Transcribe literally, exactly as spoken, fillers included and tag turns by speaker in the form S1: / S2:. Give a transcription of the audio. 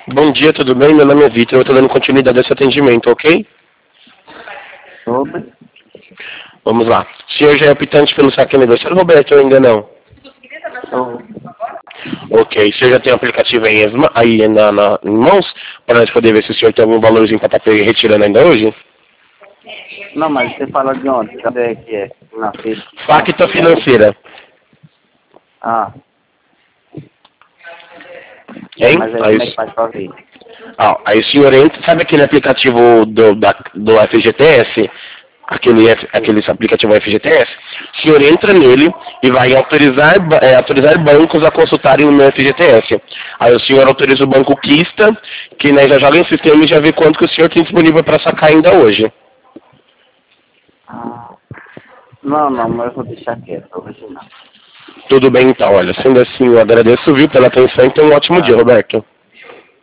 S1: Bom dia, tudo bem? Meu nome é Vitor, eu estou dando continuidade a esse atendimento, ok?
S2: Sobre?
S1: Vamos lá. O senhor já é optante pelo saque aniversário, Roberto, ou ainda não?
S2: Sou.
S1: Ok, o senhor já tem o aplicativo aí, em esma- aí na, na- em mãos, para nós poder ver se o senhor tem algum valorzinho para estar retirando ainda hoje?
S2: Não, mas você fala de onde? Cadê é que é? Na feira.
S1: Facta financeira,
S2: Ah,
S1: hein?
S2: mas aí
S1: Aí,
S2: como é que faz pra ver?
S1: ah, aí o senhor entra, sabe aquele aplicativo do, da, do F G T S? Aquele, F- aquele aplicativo F G T S? O senhor entra nele e vai autorizar, ba- é, autorizar bancos a consultarem o meu F G T S. Aí o senhor autoriza o banco Quista, que né, já joga em sistema e já vê quanto que o senhor tem disponível para sacar ainda hoje.
S2: Ah, não, não, mas eu vou deixar quieto, hoje não.
S1: Tudo bem então, olha, sendo assim, eu agradeço, viu, pela atenção e tenha um ótimo dia,
S2: Tá.
S1: Roberto.